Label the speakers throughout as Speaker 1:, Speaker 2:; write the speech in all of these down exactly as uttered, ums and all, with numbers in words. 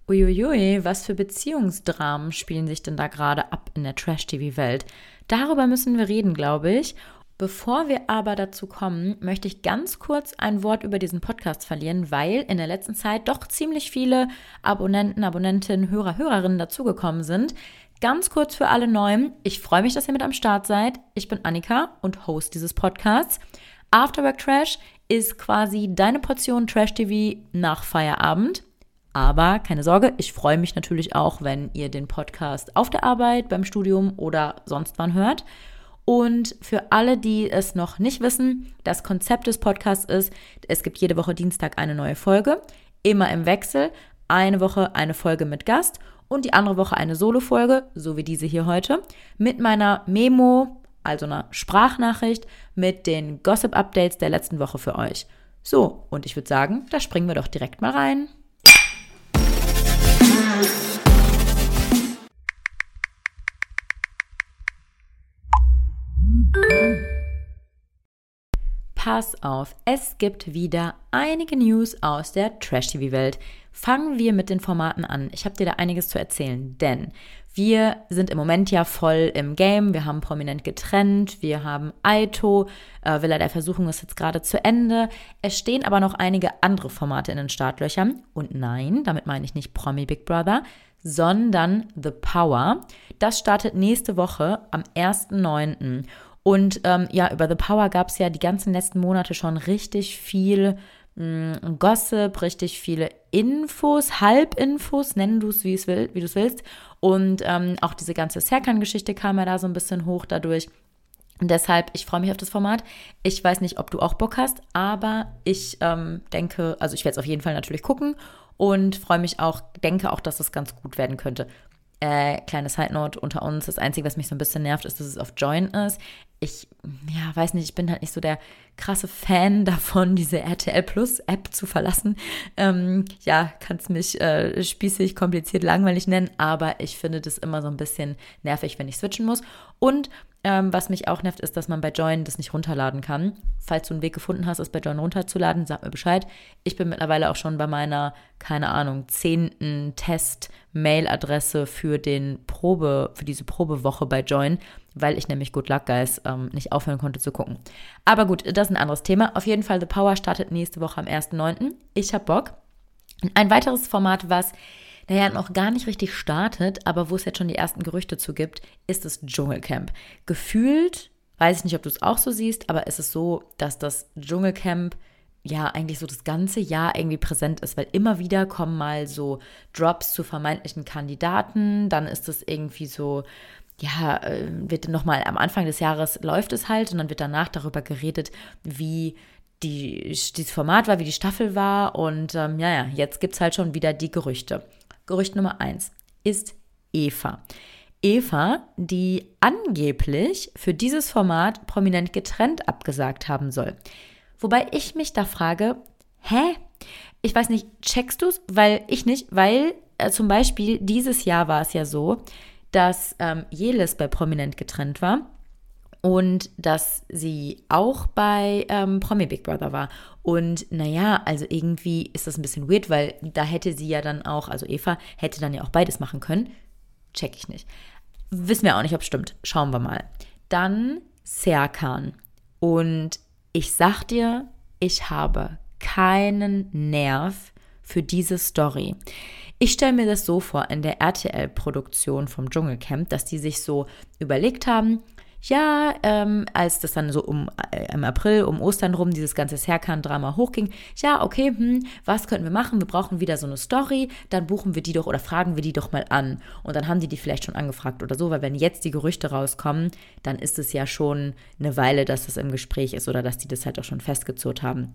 Speaker 1: Uiuiui, was für Beziehungsdramen spielen sich denn da gerade ab in der Trash-T V-Welt? Darüber müssen wir reden, glaube ich. Bevor wir aber dazu kommen, möchte ich ganz kurz ein Wort über diesen Podcast verlieren, weil in der letzten Zeit doch ziemlich viele Abonnenten, Abonnentinnen, Hörer, Hörerinnen dazugekommen sind. Ganz kurz für alle Neuen, ich freue mich, dass ihr mit am Start seid. Ich bin Annika und Host dieses Podcasts. Afterwork Trash ist quasi deine Portion Trash-T V nach Feierabend. Aber keine Sorge, ich freue mich natürlich auch, wenn ihr den Podcast auf der Arbeit, beim Studium oder sonst wann hört. Und für alle, die es noch nicht wissen, das Konzept des Podcasts ist, es gibt jede Woche Dienstag eine neue Folge, immer im Wechsel, eine Woche eine Folge mit Gast und die andere Woche eine Solo-Folge, so wie diese hier heute, mit meiner Memo, also einer Sprachnachricht, mit den Gossip-Updates der letzten Woche für euch. So, und ich würde sagen, da springen wir doch direkt mal rein. Pass auf, es gibt wieder einige News aus der Trash-T V-Welt. Fangen wir mit den Formaten an. Ich habe dir da einiges zu erzählen, denn wir sind im Moment ja voll im Game. Wir haben Prominent getrennt, wir haben Aito, äh, Villa der Versuchung ist jetzt gerade zu Ende. Es stehen aber noch einige andere Formate in den Startlöchern. Und nein, damit meine ich nicht Promi Big Brother, sondern The Power. Das startet nächste Woche am ersten neunten Und ähm, ja, über The Power gab es ja die ganzen letzten Monate schon richtig viel mh, Gossip, richtig viele Infos, Halbinfos, nennen du es, wie es will, wie du es willst. Und ähm, auch diese ganze Serkan-Geschichte kam ja da so ein bisschen hoch dadurch. Und deshalb, ich freue mich auf das Format. Ich weiß nicht, ob du auch Bock hast, aber ich ähm, denke, also ich werde es auf jeden Fall natürlich gucken und freue mich auch, denke auch, dass es ganz gut werden könnte. Äh, kleine Side-Note unter uns, das Einzige, was mich so ein bisschen nervt, ist, dass es auf Join ist. Ich, ja, weiß nicht, ich bin halt nicht so der krasse Fan davon, diese R T L Plus App zu verlassen. Ähm, ja, kannst mich äh, spießig, kompliziert, langweilig nennen, aber ich finde das immer so ein bisschen nervig, wenn ich switchen muss. Und ähm, was mich auch nervt, ist, dass man bei Join das nicht runterladen kann. Falls du einen Weg gefunden hast, es bei Join runterzuladen, sag mir Bescheid. Ich bin mittlerweile auch schon bei meiner, keine Ahnung, zehnten Test-Mail-Adresse für den Probe, für diese Probewoche bei Join, weil ich nämlich Good Luck Guys ähm, nicht aufhören konnte zu gucken. Aber gut, das ist ein anderes Thema. Auf jeden Fall, The Power startet nächste Woche am ersten neunten Ich hab Bock. Und ein weiteres Format, was naja, noch gar nicht richtig startet, aber wo es jetzt schon die ersten Gerüchte zu gibt, ist das Dschungelcamp. Gefühlt, weiß ich nicht, ob du es auch so siehst, aber es ist so, dass das Dschungelcamp ja eigentlich so das ganze Jahr irgendwie präsent ist, weil immer wieder kommen mal so Drops zu vermeintlichen Kandidaten, dann ist es irgendwie so, ja, wird nochmal am Anfang des Jahres läuft es halt und dann wird danach darüber geredet, wie die, dieses Format war, wie die Staffel war und ähm, ja, ja, jetzt gibt es halt schon wieder die Gerüchte. Gerücht Nummer eins ist Eva. Eva, die angeblich für dieses Format Prominent getrennt abgesagt haben soll. Wobei ich mich da frage, hä? Ich weiß nicht, checkst du's? Weil ich nicht, weil äh, zum Beispiel dieses Jahr war es ja so, dass ähm, Jelis bei Prominent getrennt war und dass sie auch bei ähm, Promi Big Brother war. Und naja, also irgendwie ist das ein bisschen weird, weil da hätte sie ja dann auch, also Eva hätte dann ja auch beides machen können. Check ich nicht. Wissen wir auch nicht, ob es stimmt. Schauen wir mal. Dann Serkan. Und ich sag dir, ich habe keinen Nerv für diese Story. Ich stelle mir das so vor, in der R T L-Produktion vom Dschungelcamp, dass die sich so überlegt haben, ja, ähm, als das dann so um, äh, im April, um Ostern rum, dieses ganze Serkan-Drama hochging, ja, okay, hm, was könnten wir machen? Wir brauchen wieder so eine Story, dann buchen wir die doch oder fragen wir die doch mal an. Und dann haben die die vielleicht schon angefragt oder so, weil wenn jetzt die Gerüchte rauskommen, dann ist es ja schon eine Weile, dass das im Gespräch ist oder dass die das halt auch schon festgezurrt haben.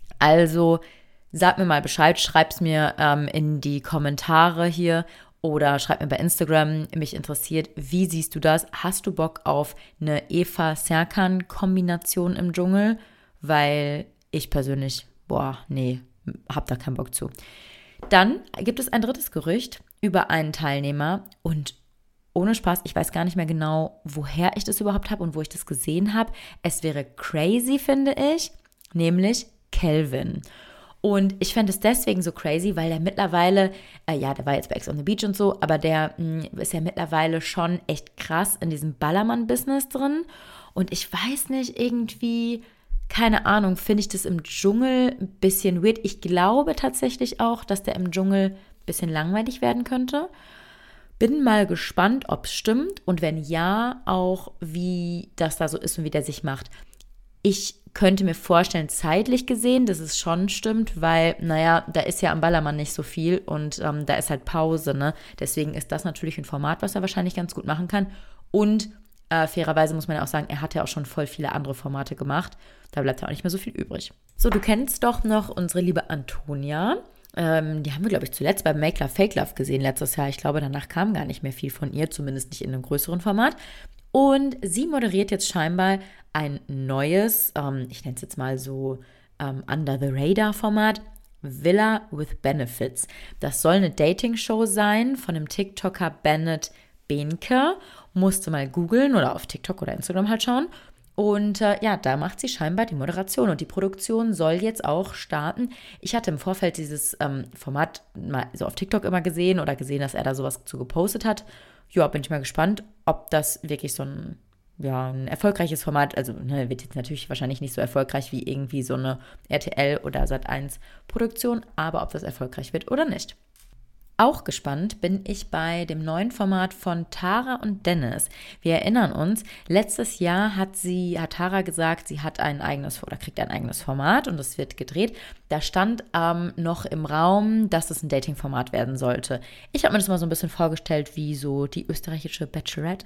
Speaker 1: Also, sag mir mal Bescheid, schreib's mir ähm, in die Kommentare hier oder schreib mir bei Instagram, mich interessiert, wie siehst du das? Hast du Bock auf eine Eva-Serkan-Kombination im Dschungel? Weil ich persönlich, boah, nee, hab da keinen Bock zu. Dann gibt es ein drittes Gerücht über einen Teilnehmer und ohne Spaß, ich weiß gar nicht mehr genau, woher ich das überhaupt habe und wo ich das gesehen habe. Es wäre crazy, finde ich, nämlich Kelvin. Und ich fände es deswegen so crazy, weil der mittlerweile, äh, ja, der war jetzt bei Ex on the Beach und so, aber der mh, ist ja mittlerweile schon echt krass in diesem Ballermann-Business drin. Und ich weiß nicht, irgendwie, keine Ahnung, finde ich das im Dschungel ein bisschen weird. Ich glaube tatsächlich auch, dass der im Dschungel ein bisschen langweilig werden könnte. Bin mal gespannt, ob es stimmt und wenn ja, auch wie das da so ist und wie der sich macht. Ich könnte mir vorstellen, zeitlich gesehen, dass es schon stimmt, weil, naja, da ist ja am Ballermann nicht so viel und ähm, da ist halt Pause, ne? Deswegen ist das natürlich ein Format, was er wahrscheinlich ganz gut machen kann. Und äh, fairerweise muss man ja auch sagen, er hat ja auch schon voll viele andere Formate gemacht. Da bleibt ja auch nicht mehr so viel übrig. So, du kennst doch noch unsere liebe Antonia. Ähm, die haben wir, glaube ich, zuletzt bei Make Love, Fake Love gesehen letztes Jahr. Ich glaube, danach kam gar nicht mehr viel von ihr, zumindest nicht in einem größeren Format. Und sie moderiert jetzt scheinbar ein neues, ähm, ich nenne es jetzt mal so ähm, Under-the-Radar-Format, Villa with Benefits. Das soll eine Dating-Show sein von dem TikToker Bennett Behnke. Musste mal googeln oder auf TikTok oder Instagram halt schauen. Und äh, ja, da macht sie scheinbar die Moderation und die Produktion soll jetzt auch starten. Ich hatte im Vorfeld dieses ähm, Format mal so auf TikTok immer gesehen oder gesehen, dass er da sowas zu gepostet hat. Ja, bin ich mal gespannt, ob das wirklich so ein, ja, ein erfolgreiches Format, also ne, wird jetzt natürlich wahrscheinlich nicht so erfolgreich wie irgendwie so eine R T L oder Sat eins Produktion, aber ob das erfolgreich wird oder nicht. Auch gespannt bin ich bei dem neuen Format von Tara und Dennis. Wir erinnern uns, letztes Jahr hat sie, hat Tara gesagt, sie hat ein eigenes oder kriegt ein eigenes Format und es wird gedreht. Da stand ähm, noch im Raum, dass es ein Dating-Format werden sollte. Ich habe mir das mal so ein bisschen vorgestellt wie so die österreichische Bachelorette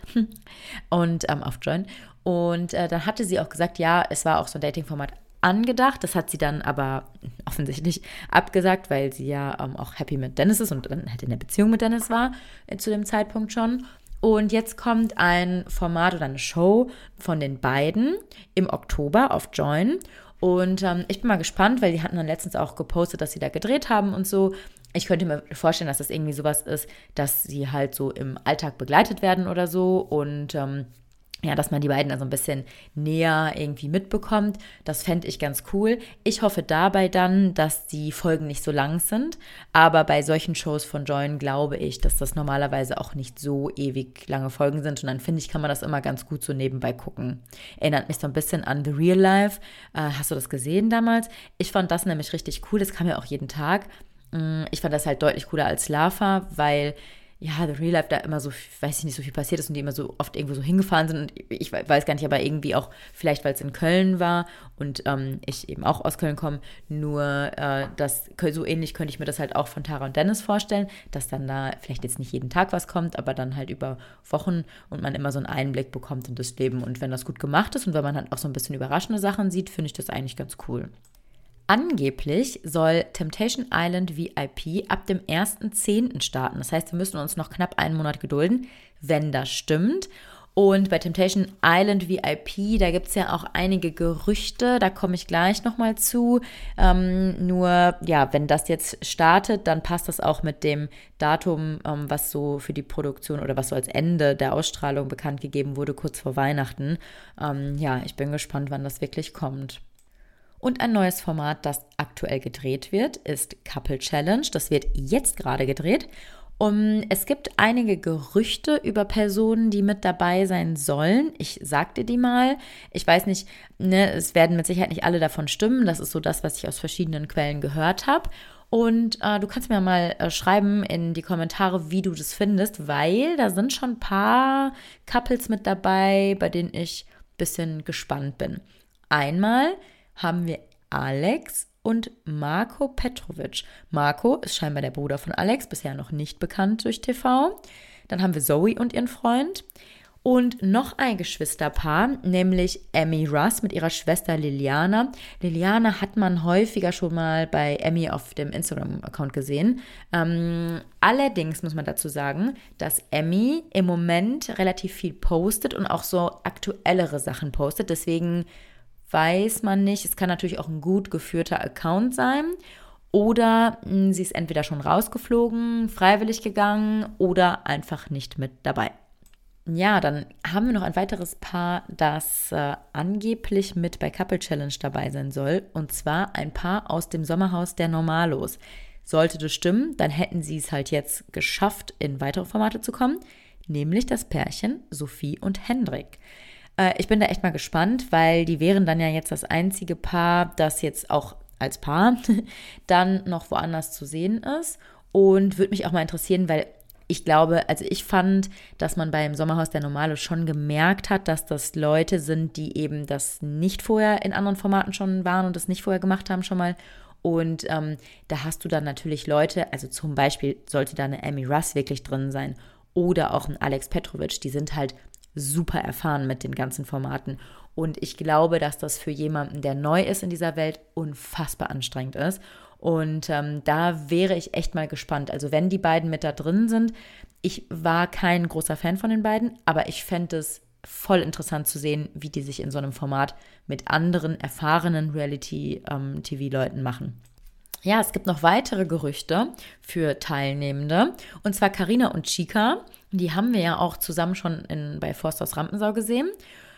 Speaker 1: und ähm, auf Join. Und äh, dann hatte sie auch gesagt, ja, es war auch so ein Dating-Format angedacht. Das hat sie dann aber offensichtlich abgesagt, weil sie ja ähm, auch happy mit Dennis ist und dann halt in der Beziehung mit Dennis war äh, zu dem Zeitpunkt schon. Und jetzt kommt ein Format oder eine Show von den beiden im Oktober auf Join. Und ähm, ich bin mal gespannt, weil die hatten dann letztens auch gepostet, dass sie da gedreht haben und so. Ich könnte mir vorstellen, dass das irgendwie sowas ist, dass sie halt so im Alltag begleitet werden oder so und ähm, ja, dass man die beiden also ein bisschen näher irgendwie mitbekommt. Das fände ich ganz cool. Ich hoffe dabei dann, dass die Folgen nicht so lang sind. Aber bei solchen Shows von Join glaube ich, dass das normalerweise auch nicht so ewig lange Folgen sind. Und dann finde ich, kann man das immer ganz gut so nebenbei gucken. Erinnert mich so ein bisschen an The Real Life. Äh, hast du das gesehen damals? Ich fand das nämlich richtig cool. Das kam ja auch jeden Tag. Ich fand das halt deutlich cooler als Lava, weil ja, The Real Life da immer so, weiß ich nicht, so viel passiert ist und die immer so oft irgendwo so hingefahren sind und ich weiß gar nicht, aber irgendwie auch, vielleicht weil es in Köln war und ähm, ich eben auch aus Köln komme, nur äh, das, so ähnlich könnte ich mir das halt auch von Tara und Dennis vorstellen, dass dann da vielleicht jetzt nicht jeden Tag was kommt, aber dann halt über Wochen und man immer so einen Einblick bekommt in das Leben und wenn das gut gemacht ist und wenn man halt auch so ein bisschen überraschende Sachen sieht, finde ich das eigentlich ganz cool. Angeblich soll Temptation Island V I P ab dem ersten zehnten starten. Das heißt, wir müssen uns noch knapp einen Monat gedulden, wenn das stimmt. Und bei Temptation Island V I P, da gibt es ja auch einige Gerüchte, da komme ich gleich nochmal zu. Ähm, nur, ja, wenn das jetzt startet, dann passt das auch mit dem Datum, ähm, was so für die Produktion oder was so als Ende der Ausstrahlung bekannt gegeben wurde, kurz vor Weihnachten. Ähm, ja, ich bin gespannt, wann das wirklich kommt. Und ein neues Format, das aktuell gedreht wird, ist Couple Challenge. Das wird jetzt gerade gedreht. Um, es gibt einige Gerüchte über Personen, die mit dabei sein sollen. Ich sag dir die mal. Ich weiß nicht, ne, es werden mit Sicherheit nicht alle davon stimmen. Das ist so das, was ich aus verschiedenen Quellen gehört habe. Und äh, du kannst mir mal äh, schreiben in die Kommentare, wie du das findest, weil da sind schon ein paar Couples mit dabei, bei denen ich ein bisschen gespannt bin. Einmal haben wir Alex und Marco Petrovic. Marco ist scheinbar der Bruder von Alex, bisher noch nicht bekannt durch T V. Dann haben wir Zoe und ihren Freund. Und noch ein Geschwisterpaar, nämlich Emmy Russ mit ihrer Schwester Liliana. Liliana hat man häufiger schon mal bei Emmy auf dem Instagram-Account gesehen. Ähm, allerdings muss man dazu sagen, dass Emmy im Moment relativ viel postet und auch so aktuellere Sachen postet. Deswegen weiß man nicht, es kann natürlich auch ein gut geführter Account sein oder mh, sie ist entweder schon rausgeflogen, freiwillig gegangen oder einfach nicht mit dabei. ja, dann haben wir noch ein weiteres Paar, das äh, angeblich mit bei Couple Challenge dabei sein soll. Und zwar ein Paar aus dem Sommerhaus der Normalos. Sollte das stimmen, dann hätten sie es halt jetzt geschafft, in weitere Formate zu kommen. Nämlich das Pärchen Sophie und Hendrik. Äh, ich bin da echt mal gespannt, weil die wären dann ja jetzt das einzige Paar, das jetzt auch als Paar dann noch woanders zu sehen ist. Und würde mich auch mal interessieren, weil ich glaube, also ich fand, dass man beim Sommerhaus der Normale schon gemerkt hat, dass das Leute sind, die eben das nicht vorher in anderen Formaten schon waren und das nicht vorher gemacht haben schon mal. Und ähm, da hast du dann natürlich Leute, also zum Beispiel sollte da eine Amy Russ wirklich drin sein oder auch ein Alex Petrovic, die sind halt super erfahren mit den ganzen Formaten. Und ich glaube, dass das für jemanden, der neu ist in dieser Welt, unfassbar anstrengend ist. Und ähm, da wäre ich echt mal gespannt. Also wenn die beiden mit da drin sind, ich war kein großer Fan von den beiden, aber ich fände es voll interessant zu sehen, wie die sich in so einem Format mit anderen erfahrenen Reality-T V-Leuten machen. Ja, es gibt noch weitere Gerüchte für Teilnehmende. Und zwar Carina und Chica. Die haben wir ja auch zusammen schon in, bei Forsthaus Rampensau gesehen.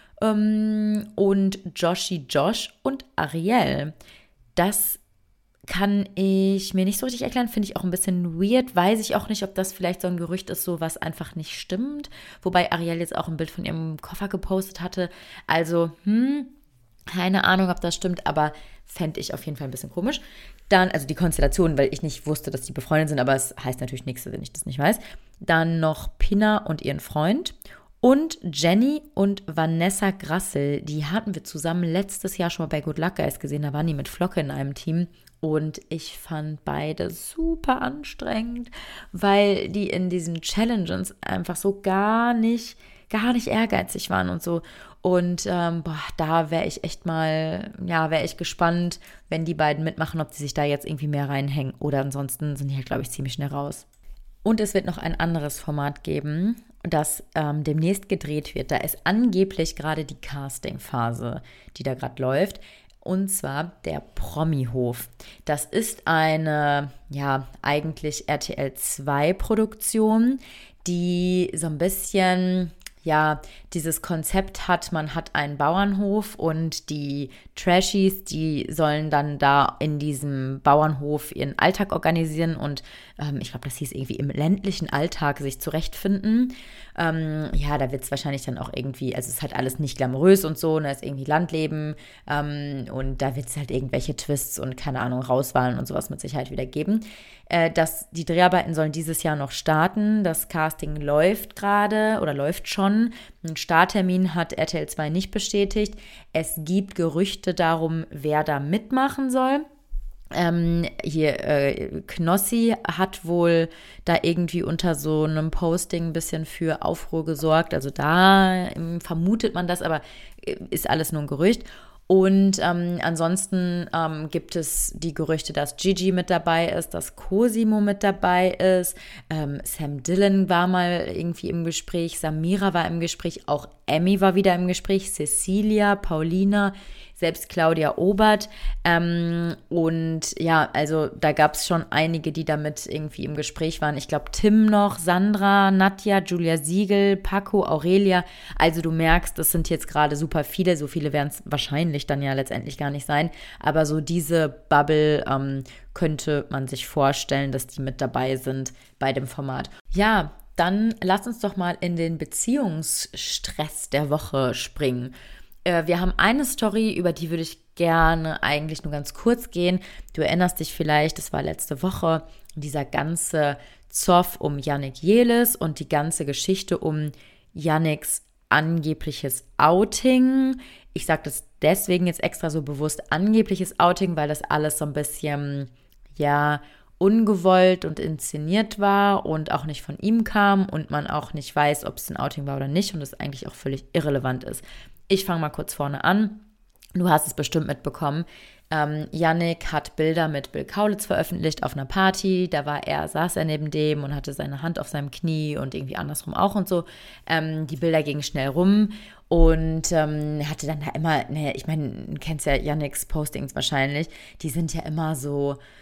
Speaker 1: Ähm, und Joshi Josh und Ariel. Das kann ich mir nicht so richtig erklären, finde ich auch ein bisschen weird, weiß ich auch nicht, ob das vielleicht so ein Gerücht ist, so was einfach nicht stimmt, wobei Ariel jetzt auch ein Bild von ihrem Koffer gepostet hatte, also, hm, keine Ahnung, ob das stimmt, aber fände ich auf jeden Fall ein bisschen komisch. Dann, also die Konstellation, weil ich nicht wusste, dass die befreundet sind, aber es heißt natürlich nichts, wenn ich das nicht weiß. Dann noch Pina und ihren Freund. Und Jenny und Vanessa Grassel, die hatten wir zusammen letztes Jahr schon mal bei Good Luck Guys gesehen. Da waren die mit Flocke in einem Team. Und ich fand beide super anstrengend, weil die in diesen Challenges einfach so gar nicht, gar nicht ehrgeizig waren und so. Und ähm, boah, da wäre ich echt mal, ja, wäre ich gespannt, wenn die beiden mitmachen, ob die sich da jetzt irgendwie mehr reinhängen. Oder ansonsten sind die halt, glaube ich, ziemlich schnell raus. Und es wird noch ein anderes Format geben, das ähm, demnächst gedreht wird. Da ist angeblich gerade die Casting-Phase, die da gerade läuft. Und zwar der Promi-Hof. Das ist eine, ja, eigentlich R T L zwei Produktion, die so ein bisschen, ja, dieses Konzept hat, man hat einen Bauernhof und die Trashies, die sollen dann da in diesem Bauernhof ihren Alltag organisieren und ähm, ich glaube, das hieß irgendwie im ländlichen Alltag sich zurechtfinden. Ähm, ja, da wird es wahrscheinlich dann auch irgendwie, also es ist halt alles nicht glamourös und so, da ist irgendwie Landleben ähm, und da wird es halt irgendwelche Twists und keine Ahnung, Rauswahlen und sowas mit Sicherheit wieder geben. Äh, das, die Dreharbeiten sollen dieses Jahr noch starten, das Casting läuft gerade oder läuft schon. Einen Starttermin hat R T L zwei nicht bestätigt. Es gibt Gerüchte darum, wer da mitmachen soll. Ähm, hier, äh, Knossi hat wohl da irgendwie unter so einem Posting ein bisschen für Aufruhr gesorgt. Also da ähm, vermutet man das, aber äh, ist alles nur ein Gerücht. Und ähm, ansonsten ähm, gibt es die Gerüchte, dass Gigi mit dabei ist, dass Cosimo mit dabei ist, ähm, Sam Dillon war mal irgendwie im Gespräch, Samira war im Gespräch, auch Emmy war wieder im Gespräch, Cecilia, Paulina, selbst Claudia Obert. Ähm, und ja, also da gab es schon einige, die damit irgendwie im Gespräch waren. Ich glaube, Tim noch, Sandra, Nadja, Julia Siegel, Paco, Aurelia. Also du merkst, das sind jetzt gerade super viele. So viele werden es wahrscheinlich dann ja letztendlich gar nicht sein. Aber so diese Bubble ähm, könnte man sich vorstellen, dass die mit dabei sind bei dem Format. Ja, dann lass uns doch mal in den Beziehungsstress der Woche springen. Wir haben eine Story, über die würde ich gerne eigentlich nur ganz kurz gehen. Du erinnerst dich vielleicht, das war letzte Woche, dieser ganze Zoff um Yannick Jelis und die ganze Geschichte um Yannicks angebliches Outing. Ich sage das deswegen jetzt extra so bewusst angebliches Outing, weil das alles so ein bisschen, ja, ungewollt und inszeniert war und auch nicht von ihm kam und man auch nicht weiß, ob es ein Outing war oder nicht und es eigentlich auch völlig irrelevant ist. Ich fange mal kurz vorne an. Du hast es bestimmt mitbekommen. Ähm, Yannick hat Bilder mit Bill Kaulitz veröffentlicht auf einer Party. Da war er, saß er neben dem und hatte seine Hand auf seinem Knie und irgendwie andersrum auch und so. Ähm, die Bilder gingen schnell rum und ähm, hatte dann da immer, ne, ich meine, du kennst ja Yannicks Postings wahrscheinlich, die sind ja immer so,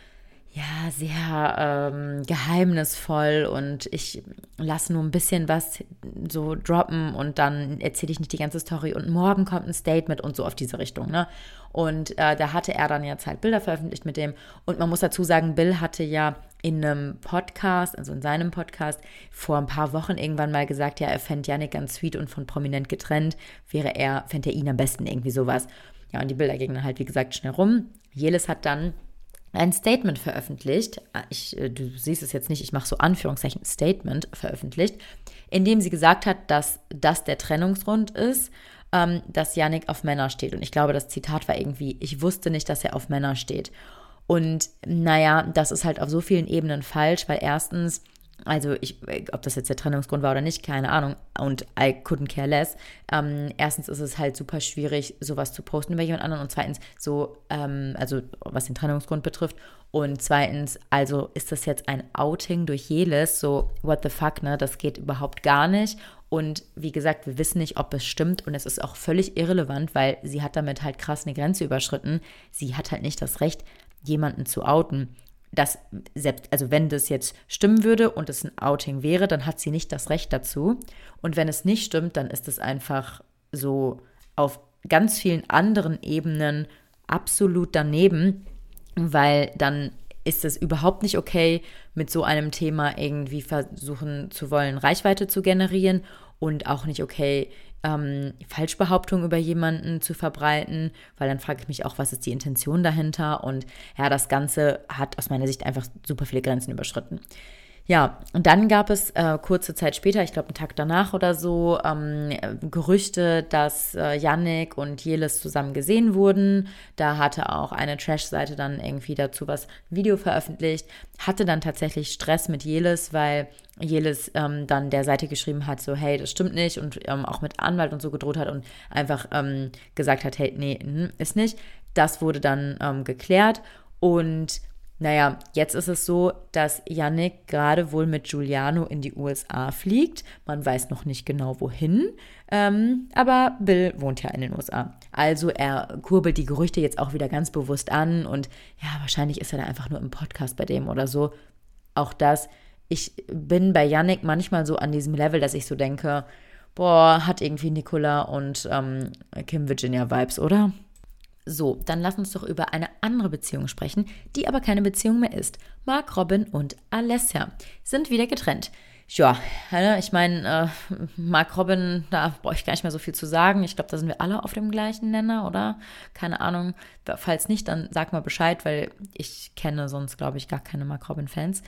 Speaker 1: ja, sehr ähm, geheimnisvoll und ich lasse nur ein bisschen was so droppen und dann erzähle ich nicht die ganze Story und morgen kommt ein Statement und so auf diese Richtung, ne? Und äh, da hatte er dann jetzt halt Bilder veröffentlicht mit dem und man muss dazu sagen, Bill hatte ja in einem Podcast, also in seinem Podcast, vor ein paar Wochen irgendwann mal gesagt, ja, er fände Yannick ganz sweet und von prominent getrennt, wäre er, fände er ihn am besten, irgendwie sowas. Ja, und die Bilder gingen dann halt, wie gesagt, schnell rum. Jelis hat dann ein Statement veröffentlicht, ich, du siehst es jetzt nicht, ich mache so Anführungszeichen, Statement veröffentlicht, in dem sie gesagt hat, dass das der Trennungsgrund ist, ähm, dass Yannick auf Männer steht. Und ich glaube, das Zitat war irgendwie, ich wusste nicht, dass er auf Männer steht. Und naja, das ist halt auf so vielen Ebenen falsch, weil erstens, also ich, ob das jetzt der Trennungsgrund war oder nicht, keine Ahnung, und I couldn't care less. Ähm, erstens ist es halt super schwierig, sowas zu posten über jemand anderen und zweitens so, ähm, also was den Trennungsgrund betrifft und zweitens, also ist das jetzt ein Outing durch Jelis, so what the fuck, ne, das geht überhaupt gar nicht und wie gesagt, wir wissen nicht, ob es stimmt und es ist auch völlig irrelevant, weil sie hat damit halt krass eine Grenze überschritten, sie hat halt nicht das Recht, jemanden zu outen. Das, selbst, also wenn das jetzt stimmen würde und es ein Outing wäre, dann hat sie nicht das Recht dazu. Und wenn es nicht stimmt, dann ist es einfach so auf ganz vielen anderen Ebenen absolut daneben, weil dann ist es überhaupt nicht okay, mit so einem Thema irgendwie versuchen zu wollen, Reichweite zu generieren und auch nicht okay, ähm, Falschbehauptungen über jemanden zu verbreiten, weil dann frage ich mich auch, was ist die Intention dahinter und ja, das Ganze hat aus meiner Sicht einfach super viele Grenzen überschritten. Ja, und dann gab es äh, kurze Zeit später, ich glaube einen Tag danach oder so, ähm, Gerüchte, dass äh, Yannick und Jelis zusammen gesehen wurden. Da hatte auch eine Trash-Seite dann irgendwie dazu was Video veröffentlicht, hatte dann tatsächlich Stress mit Jelis, weil Jelis ähm, dann der Seite geschrieben hat, so hey, das stimmt nicht und ähm, auch mit Anwalt und so gedroht hat und einfach ähm, gesagt hat, hey, nee, ist nicht. Das wurde dann ähm, geklärt und naja, jetzt ist es so, dass Yannick gerade wohl mit Giuliano in die U S A fliegt. Man weiß noch nicht genau wohin, ähm, aber Bill wohnt ja in den U S A. Also er kurbelt die Gerüchte jetzt auch wieder ganz bewusst an und ja, wahrscheinlich ist er da einfach nur im Podcast bei dem oder so. Auch das, ich bin bei Yannick manchmal so an diesem Level, dass ich so denke, boah, hat irgendwie Nicola und ähm, Kim Virginia Vibes, oder? So, dann lass uns doch über eine andere Beziehung sprechen, die aber keine Beziehung mehr ist. Mark Robin und Alessia sind wieder getrennt. Ja, ich meine, äh, Mark Robin, da brauche ich gar nicht mehr so viel zu sagen. Ich glaube, da sind wir alle auf dem gleichen Nenner, oder? Keine Ahnung. Falls nicht, dann sag mal Bescheid, weil ich kenne sonst, glaube ich, gar keine Mark Robin-Fans.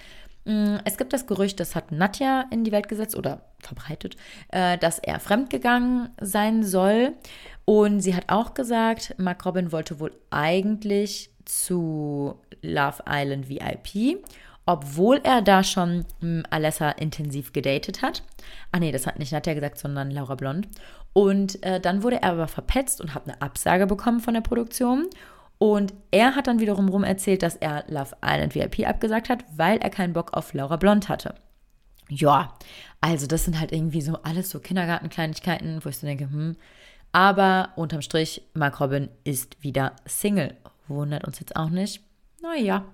Speaker 1: Es gibt das Gerücht, das hat Nadja in die Welt gesetzt oder verbreitet, dass er fremdgegangen sein soll. Und sie hat auch gesagt, Mark Robin wollte wohl eigentlich zu Love Island V I P, obwohl er da schon mh, Alessa intensiv gedatet hat. Ah nee, das hat nicht Nadja gesagt, sondern Laura Blond. Und äh, dann wurde er aber verpetzt und hat eine Absage bekommen von der Produktion. Und er hat dann wiederum rum erzählt, dass er Love Island V I P abgesagt hat, weil er keinen Bock auf Laura Blond hatte. Ja, also das sind halt irgendwie so alles so Kindergartenkleinigkeiten, wo ich so denke, hm. Aber unterm Strich, Mark Robin ist wieder Single. Wundert uns jetzt auch nicht. Naja.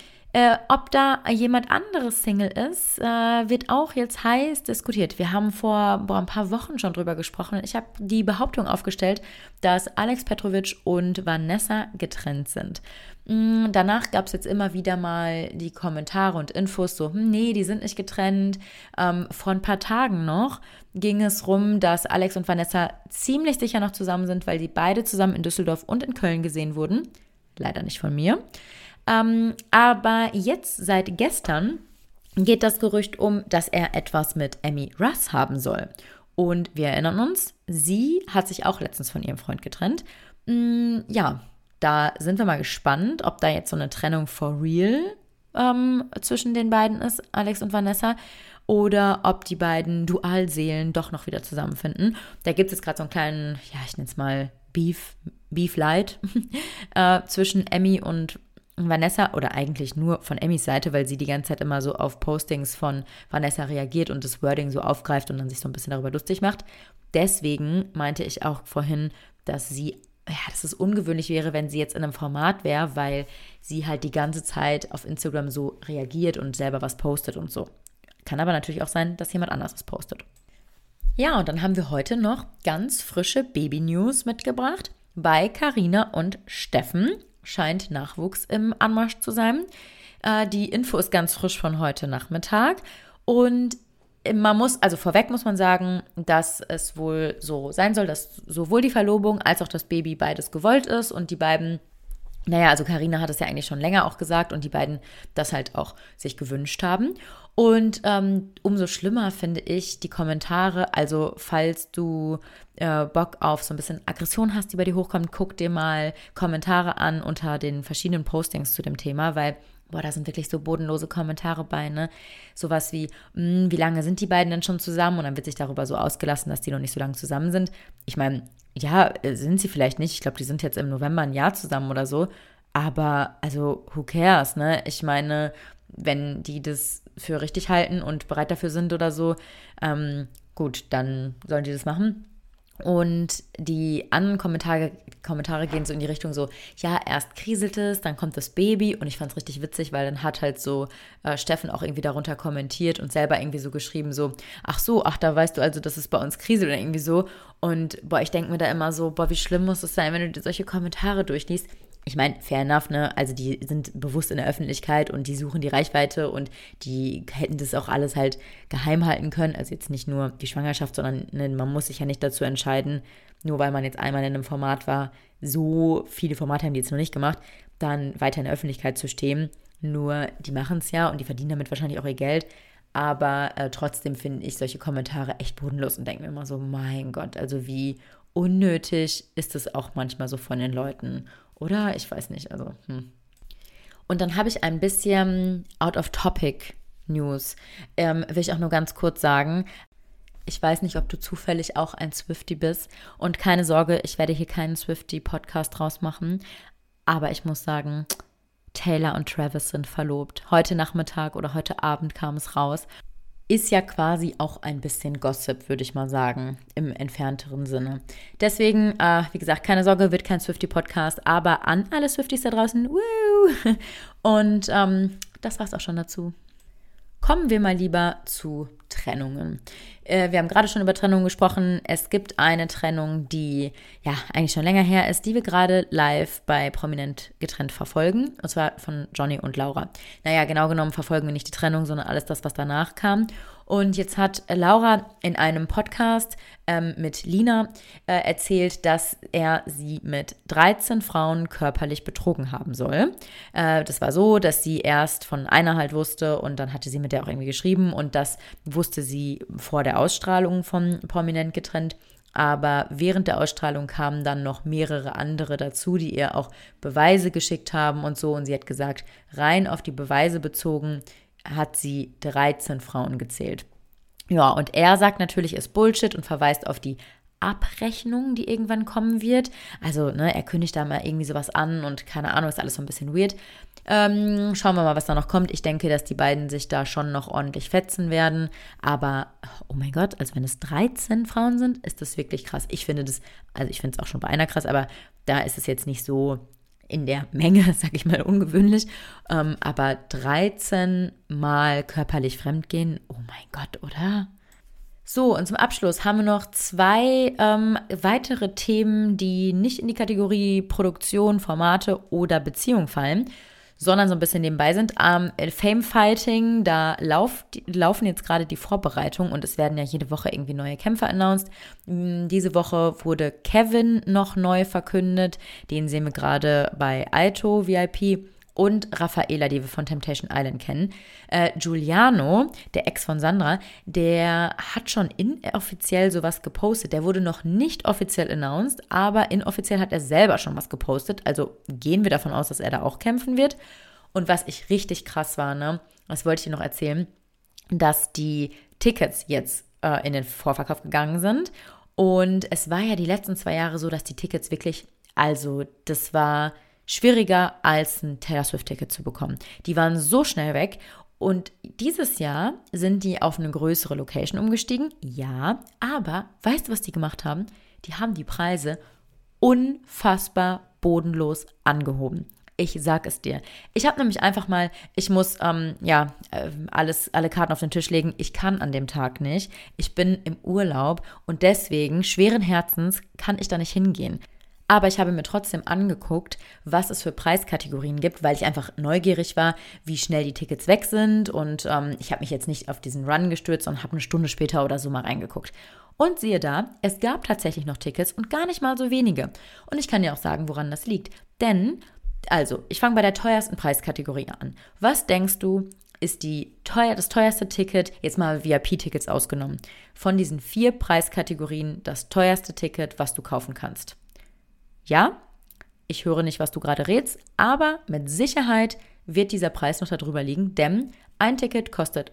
Speaker 1: Äh, ob da jemand anderes Single ist, äh, wird auch jetzt heiß diskutiert. Wir haben vor boah, ein paar Wochen schon drüber gesprochen. Ich habe die Behauptung aufgestellt, dass Alex Petrovic und Vanessa getrennt sind. Mhm, danach gab es jetzt immer wieder mal die Kommentare und Infos, so, hm, nee, die sind nicht getrennt. Ähm, vor ein paar Tagen noch ging es rum, dass Alex und Vanessa ziemlich sicher noch zusammen sind, weil die beide zusammen in Düsseldorf und in Köln gesehen wurden. Leider nicht von mir. Ähm, aber jetzt, seit gestern, geht das Gerücht um, dass er etwas mit Emmy Russ haben soll. Und wir erinnern uns, sie hat sich auch letztens von ihrem Freund getrennt. Mm, ja, da sind wir mal gespannt, ob da jetzt so eine Trennung for real ähm, zwischen den beiden ist, Alex und Vanessa, oder ob die beiden Dualseelen doch noch wieder zusammenfinden. Da gibt es jetzt gerade so einen kleinen, ja, ich nenne es mal Beef, Beef Light äh, zwischen Emmy und Vanessa, oder eigentlich nur von Emmys Seite, weil sie die ganze Zeit immer so auf Postings von Vanessa reagiert und das Wording so aufgreift und dann sich so ein bisschen darüber lustig macht. Deswegen meinte ich auch vorhin, dass sie ja, dass es ungewöhnlich wäre, wenn sie jetzt in einem Format wäre, weil sie halt die ganze Zeit auf Instagram so reagiert und selber was postet und so. Kann aber natürlich auch sein, dass jemand anderes es postet. Ja, und dann haben wir heute noch ganz frische Baby-News mitgebracht. Bei Carina und Steffen scheint Nachwuchs im Anmarsch zu sein. Äh, die Info ist ganz frisch von heute Nachmittag. Und man muss, also vorweg muss man sagen, dass es wohl so sein soll, dass sowohl die Verlobung als auch das Baby beides gewollt ist und die beiden, naja, also Carina hat es ja eigentlich schon länger auch gesagt und die beiden das halt auch sich gewünscht haben. Und ähm, umso schlimmer finde ich die Kommentare, also falls du äh, Bock auf so ein bisschen Aggression hast, die bei dir hochkommt, guck dir mal Kommentare an unter den verschiedenen Postings zu dem Thema, weil boah, da sind wirklich so bodenlose Kommentare bei, ne? Sowas wie, wie lange sind die beiden denn schon zusammen? Und dann wird sich darüber so ausgelassen, dass die noch nicht so lange zusammen sind. Ich meine, ja, sind sie vielleicht nicht. Ich glaube, die sind jetzt im November ein Jahr zusammen oder so. Aber, also, who cares, ne? Ich meine, wenn die das für richtig halten und bereit dafür sind oder so, ähm, gut, dann sollen die das machen. Und die anderen Kommentare, Kommentare gehen so in die Richtung so, ja, erst kriselt es, dann kommt das Baby. Und ich fand es richtig witzig, weil dann hat halt so äh, Steffen auch irgendwie darunter kommentiert und selber irgendwie so geschrieben so, ach so, ach, da weißt du also, dass es bei uns kriselt oder irgendwie so. Und boah, ich denke mir da immer so, boah, wie schlimm muss es sein, wenn du dir solche Kommentare durchliest. Ich meine, fair enough, ne? Also die sind bewusst in der Öffentlichkeit und die suchen die Reichweite und die hätten das auch alles halt geheim halten können. Also jetzt nicht nur die Schwangerschaft, sondern ne, man muss sich ja nicht dazu entscheiden, nur weil man jetzt einmal in einem Format war, so viele Formate haben die jetzt noch nicht gemacht, dann weiter in der Öffentlichkeit zu stehen. Nur die machen es ja und die verdienen damit wahrscheinlich auch ihr Geld. Aber äh, trotzdem finde ich solche Kommentare echt bodenlos und denke mir immer so, mein Gott, also wie unnötig ist es auch manchmal so von den Leuten. Oder? Ich weiß nicht, also, hm. Und dann habe ich ein bisschen Out-of-Topic-News. Ähm, will ich auch nur ganz kurz sagen. Ich weiß nicht, ob du zufällig auch ein Swiftie bist. Und keine Sorge, ich werde hier keinen Swiftie-Podcast draus machen. Aber ich muss sagen, Taylor und Travis sind verlobt. Heute Nachmittag oder heute Abend kam es raus. Ist ja quasi auch ein bisschen Gossip, würde ich mal sagen, im entfernteren Sinne. Deswegen, äh, wie gesagt, keine Sorge, wird kein Swiftie-Podcast, aber an alle Swifties da draußen, woo! Und ähm, das war's auch schon dazu. Kommen wir mal lieber zu Trennungen. Äh, wir haben gerade schon über Trennungen gesprochen. Es gibt eine Trennung, die ja eigentlich schon länger her ist, die wir gerade live bei Prominent getrennt verfolgen. Und zwar von Johnny und Laura. Naja, genau genommen verfolgen wir nicht die Trennung, sondern alles das, was danach kam. Und jetzt hat Laura in einem Podcast ähm, mit Lina äh, erzählt, dass er sie mit dreizehn Frauen körperlich betrogen haben soll. Äh, das war so, dass sie erst von einer halt wusste und dann hatte sie mit der auch irgendwie geschrieben und das wusste sie vor der Ausstrahlung von Prominent getrennt. Aber während der Ausstrahlung kamen dann noch mehrere andere dazu, die ihr auch Beweise geschickt haben und so. Und sie hat gesagt, rein auf die Beweise bezogen, hat sie dreizehn Frauen gezählt. Ja, und er sagt natürlich, ist Bullshit und verweist auf die Abrechnung, die irgendwann kommen wird. Also, ne, er kündigt da mal irgendwie sowas an und keine Ahnung, ist alles so ein bisschen weird. Ähm, schauen wir mal, was da noch kommt. Ich denke, dass die beiden sich da schon noch ordentlich fetzen werden. Aber, oh mein Gott, also wenn es dreizehn Frauen sind, ist das wirklich krass. Ich finde das, also ich finde es auch schon bei einer krass, aber da ist es jetzt nicht so in der Menge, sag ich mal, ungewöhnlich. Ähm, aber dreizehn Mal körperlich fremdgehen, oh mein Gott, oder? So, und zum Abschluss haben wir noch zwei ähm, weitere Themen, die nicht in die Kategorie Produktion, Formate oder Beziehung fallen, sondern so ein bisschen nebenbei sind. Ähm, Fame Fighting, da lauf, die, laufen jetzt gerade die Vorbereitungen und es werden ja jede Woche irgendwie neue Kämpfer announced. Diese Woche wurde Kevin noch neu verkündet, den sehen wir gerade bei Aito V I P und Raffaela, die wir von Temptation Island kennen. Äh, Giuliano, der Ex von Sandra, der hat schon inoffiziell sowas gepostet. Der wurde noch nicht offiziell announced, aber inoffiziell hat er selber schon was gepostet. Also gehen wir davon aus, dass er da auch kämpfen wird. Und was ich richtig krass war, ne, das wollte ich dir noch erzählen, dass die Tickets jetzt äh, in den Vorverkauf gegangen sind. Und es war ja die letzten zwei Jahre so, dass die Tickets wirklich, also das war schwieriger als ein Taylor Swift-Ticket zu bekommen. Die waren so schnell weg und dieses Jahr sind die auf eine größere Location umgestiegen. Ja, aber weißt du, was die gemacht haben? Die haben die Preise unfassbar bodenlos angehoben. Ich sag es dir. Ich habe nämlich einfach mal, ich muss ähm, ja äh, alles, alle Karten auf den Tisch legen. Ich kann an dem Tag nicht. Ich bin im Urlaub und deswegen, schweren Herzens, kann ich da nicht hingehen. Aber ich habe mir trotzdem angeguckt, was es für Preiskategorien gibt, weil ich einfach neugierig war, wie schnell die Tickets weg sind. Und ähm, ich habe mich jetzt nicht auf diesen Run gestürzt, sondern habe eine Stunde später oder so mal reingeguckt. Und siehe da, es gab tatsächlich noch Tickets und gar nicht mal so wenige. Und ich kann dir auch sagen, woran das liegt. Denn, also, ich fange bei der teuersten Preiskategorie an. Was denkst du, ist die teuer, das teuerste Ticket, jetzt mal V I P-Tickets ausgenommen, von diesen vier Preiskategorien das teuerste Ticket, was du kaufen kannst? Ja, ich höre nicht, was du gerade redest, aber mit Sicherheit wird dieser Preis noch darüber liegen, denn ein Ticket kostet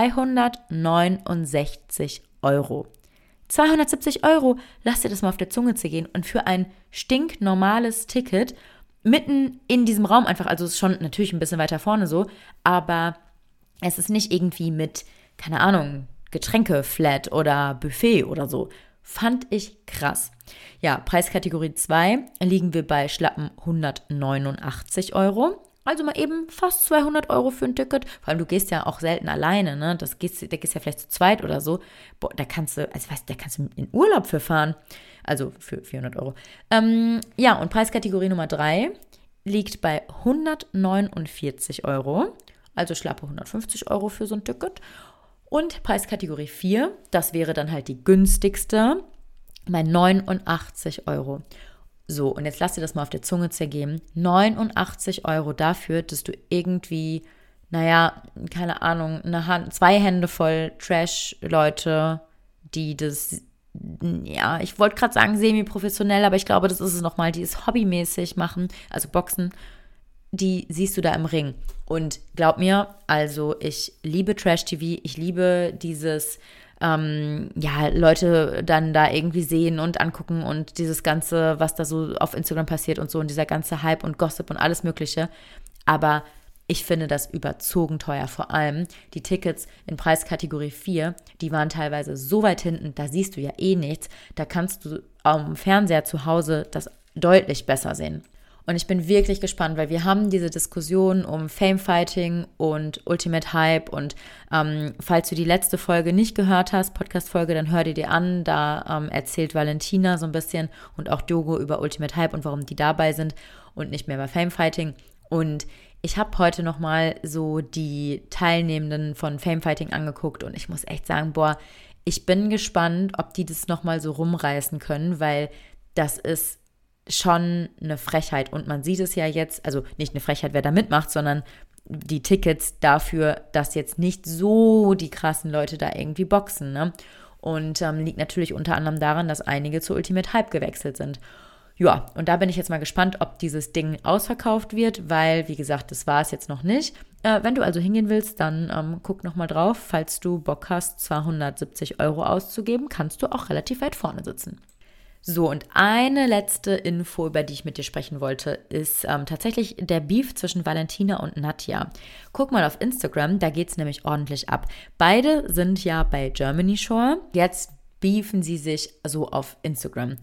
Speaker 1: zweihundertneunundsechzig Euro. zweihundertsiebzig Euro, lass dir das mal auf der Zunge zergehen und für ein stinknormales Ticket mitten in diesem Raum einfach, also es ist schon natürlich ein bisschen weiter vorne so, aber es ist nicht irgendwie mit, keine Ahnung, Getränke, Flat oder Buffet oder so. Fand ich krass. Ja, Preiskategorie zwei liegen wir bei schlappen hundertneunundachtzig Euro. Also mal eben fast zweihundert Euro für ein Ticket. Vor allem, du gehst ja auch selten alleine, ne? Das gehst, da gehst ja vielleicht zu zweit oder so. Boah, da kannst du, also weißt, da kannst du in Urlaub für fahren. Also für vierhundert Euro. Ähm, ja, und Preiskategorie Nummer drei liegt bei hundertneunundvierzig Euro. Also schlappe hundertfünfzig Euro für so ein Ticket. Und Preiskategorie vier, das wäre dann halt die günstigste, bei neunundachtzig Euro. So, und jetzt lass dir das mal auf der Zunge zergehen. neunundachtzig Euro dafür, dass du irgendwie, naja, keine Ahnung, eine Hand, zwei Hände voll Trash-Leute, die das, ja, ich wollte gerade sagen semi-professionell, aber ich glaube, das ist es nochmal, die es hobbymäßig machen, also Boxen, die siehst du da im Ring. Und glaub mir, also ich liebe Trash-T V, ich liebe dieses, ähm, ja, Leute dann da irgendwie sehen und angucken und dieses Ganze, was da so auf Instagram passiert und so und dieser ganze Hype und Gossip und alles Mögliche. Aber ich finde das überzogen teuer. Vor allem die Tickets in Preiskategorie vier, die waren teilweise so weit hinten, da siehst du ja eh nichts. Da kannst du am Fernseher zu Hause das deutlich besser sehen. Und ich bin wirklich gespannt, weil wir haben diese Diskussion um Famefighting und Ultimate Hype und ähm, falls du die letzte Folge nicht gehört hast, Podcast-Folge, dann hör die dir an, da ähm, erzählt Valentina so ein bisschen und auch Diogo über Ultimate Hype und warum die dabei sind und nicht mehr bei Famefighting. Und ich habe heute nochmal so die Teilnehmenden von Famefighting angeguckt und ich muss echt sagen, boah, ich bin gespannt, ob die das nochmal so rumreißen können, weil das ist schon eine Frechheit und man sieht es ja jetzt, also nicht eine Frechheit, wer da mitmacht, sondern die Tickets dafür, dass jetzt nicht so die krassen Leute da irgendwie boxen, ne? Und ähm, liegt natürlich unter anderem daran, dass einige zu Ultimate Hype gewechselt sind. Ja, und da bin ich jetzt mal gespannt, ob dieses Ding ausverkauft wird, weil, wie gesagt, das war es jetzt noch nicht. Äh, wenn du also hingehen willst, dann ähm, guck nochmal drauf. Falls du Bock hast, zweihundertsiebzig Euro auszugeben, kannst du auch relativ weit vorne sitzen. So, und eine letzte Info, über die ich mit dir sprechen wollte, ist ähm, tatsächlich der Beef zwischen Valentina und Nadja. Guck mal auf Instagram, da geht's nämlich ordentlich ab. Beide sind ja bei Germany Shore. Jetzt beefen sie sich so auf Instagram.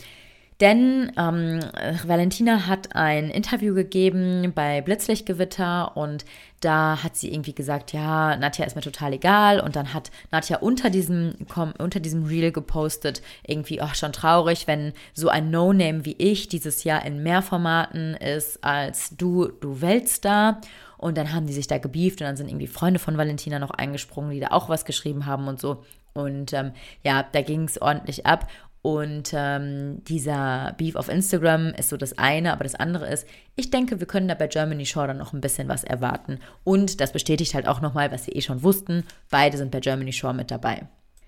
Speaker 1: Denn ähm, Valentina hat ein Interview gegeben bei Blitzlichtgewitter und da hat sie irgendwie gesagt, ja, Nadja ist mir total egal. Und dann hat Nadja unter diesem, unter diesem Reel gepostet, irgendwie, ach, schon traurig, wenn so ein No-Name wie ich dieses Jahr in mehr Formaten ist als du, du Weltstar. Und dann haben die sich da gebieft und dann sind irgendwie Freunde von Valentina noch eingesprungen, die da auch was geschrieben haben und so. Und ähm, ja, da ging es ordentlich ab. Und ähm, dieser Beef auf Instagram ist so das eine, aber das andere ist, ich denke, wir können da bei Germany Shore dann noch ein bisschen was erwarten. Und das bestätigt halt auch nochmal, was sie eh schon wussten, beide sind bei Germany Shore mit dabei.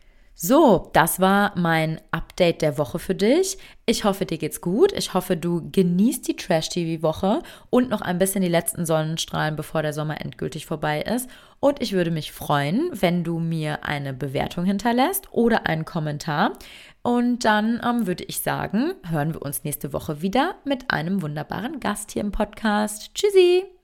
Speaker 1: So, das war mein Update der Woche für dich. Ich hoffe, dir geht's gut. Ich hoffe, du genießt die Trash-T V-Woche und noch ein bisschen die letzten Sonnenstrahlen, bevor der Sommer endgültig vorbei ist. Und ich würde mich freuen, wenn du mir eine Bewertung hinterlässt oder einen Kommentar. Und dann ähm, würde ich sagen, hören wir uns nächste Woche wieder mit einem wunderbaren Gast hier im Podcast. Tschüssi!